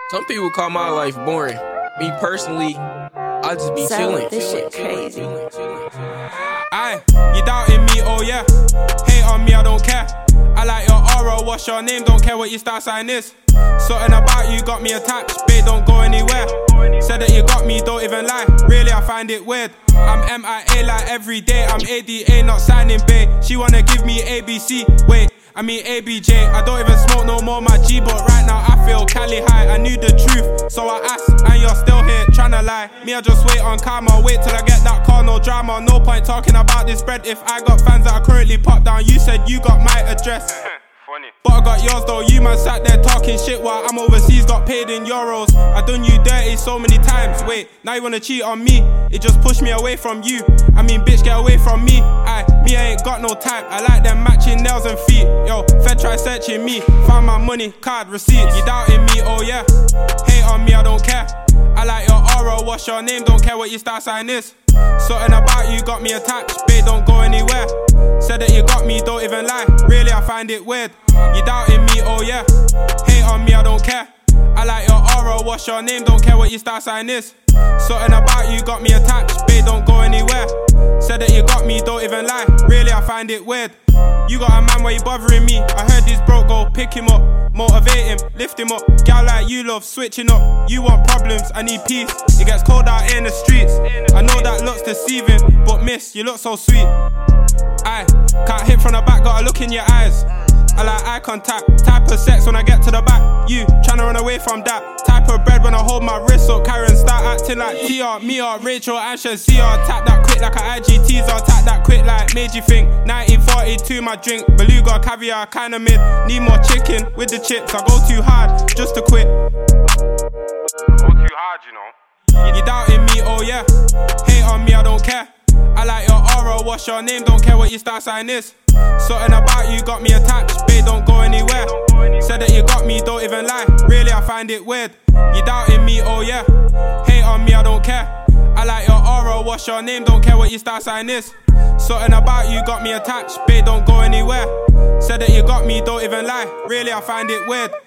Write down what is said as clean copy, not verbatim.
Some people call my life boring. Me personally, I just be chilling. This shit crazy. Aye, you doubting me, oh yeah. Hate on me, I don't care. I like your aura, what's your name? Don't care what your star sign is. Something about you got me attached, babe, don't go anywhere. Said that you got me, don't even lie. Really, I find it weird. I'm MIA like every day. I'm ADA, not signing, babe. She wanna give me ABC. Wait, I mean ABJ. I don't even smoke no more, my G, but right now I feel Cali high. I knew the truth, so I asked, and you're still here tryna lie. Me, I just wait on karma. Wait till I get that car, no drama. No point talking about this bread if I got fans that I currently pop down. You said you got my address. Funny. But I got yours though, you man sat there talking shit while I'm overseas, got paid in euros. I done you dirty so many times, wait, now you wanna cheat on me? It just pushed me away from you, I mean bitch get away from me. I ain't got no time, I like them matching nails and feet. Yo, Fed try searching me, found my money, card, receipts. You doubting me, oh yeah, hate on me, I don't care. I like your aura, what's your name, don't care what your star sign is. Something about you got me attached, babe, don't go anywhere. Said that you got me, don't even lie. Really, I find it weird. You doubting me, oh yeah. Hate on me, I don't care. I like your aura, what's your name? Don't care what your star sign is. Something about you got me attached, babe, don't go anywhere. Said that you got me, don't even lie. Really, I find it weird. You got a man where you bothering me. I heard this broke, go pick him up. Motivate him, lift him up. Gal like you love switching up. You want problems, I need peace. It gets cold out in the streets. I know that looks deceiving, but miss, you look so sweet. I can't hit from the back, gotta look in your eyes. I like eye contact, type of sex when I get to the back. You tryna run away from that. Type of bread when I hold my wrist up. Karen start acting like TR, me or Rachel, and CR. Tap that quick like a IGTs or tap that quick like made you think. 1942 my drink, beluga, caviar, kinda mid. Need more chicken with the chips. I go too hard just to quit. Go too hard, you know. You doubting me, oh yeah. Hate on me, I don't care. I like your aura, what's your name? Don't care what your star sign is. Something about you got me attached, babe, don't go anywhere. Said that you got me, don't even lie. Really, I find it weird. You doubting me, oh yeah. Hate on me, I don't care. I like your aura, what's your name? Don't care what your star sign is. Something about you got me attached, babe, don't go anywhere. Said that you got me, don't even lie. Really, I find it weird.